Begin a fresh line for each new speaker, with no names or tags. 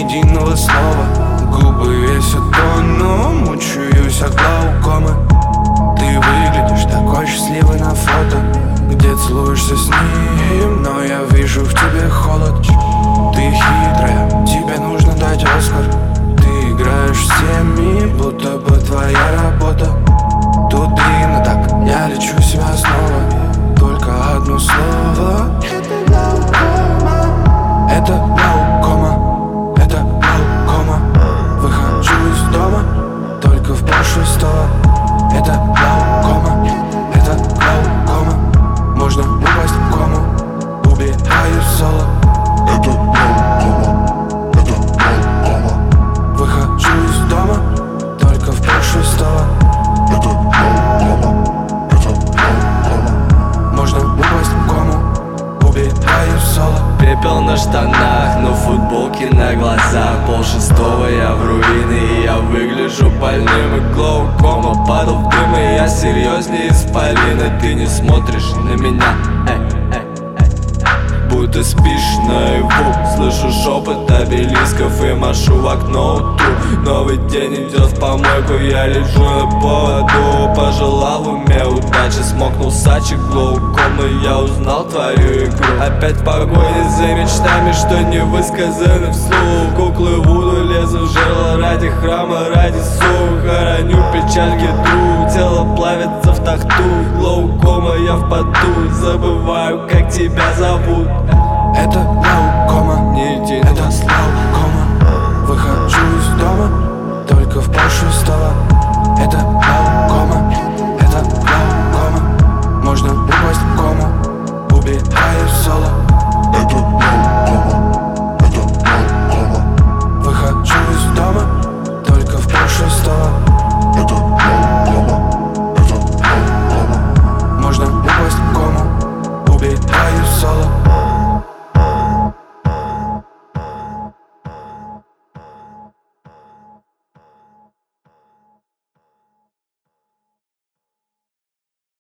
единого слова. Губы весят тонну, мучаюсь от глаукомы. Ты выглядишь такой счастливый на фото, где целуешься с ним, но я вижу в тебе холод. Ты хитрая, тебе нужно дать Оскар. Ты играешь всеми, будто бы твоя работа. Тут длинно так, я лечу себя снова. Только одно слово. Это глаукома. Это глаукома. Это глаукома. Выхожу из дома только в полшестого. Это глаукома. Это глаукома. Можно упасть в кому, убиваю соло.
Это глаукома. Это глаукома.
Выхожу из дома только в полшестого.
Это глаукома. Это глаукома.
Можно упасть в кому, убиваю соло.
Пепел на штанах, но футболки на глазах. Полшестого я в руине, и я выгляжу больным. И глаукома падал в дым, и я серьезнее исполина. Ты не смотришь на меня, будто спишь наяву. Слышу шепот обелисков и машу в окно утру. Новый день идет в помойку, я лежу на поводу. Пожелал в уме удачи, смокнул сачек глаукомы. Я узнал твою игру. Опять в погоне за мечтами, что не высказаны вслух. Куклы Вуду лезут в жерло ради храма, ради сух. Хороню печаль гидру, тело плавится в тахту. Глаукома, я в поту, забываю, как тебя зовут.
Это глаукома.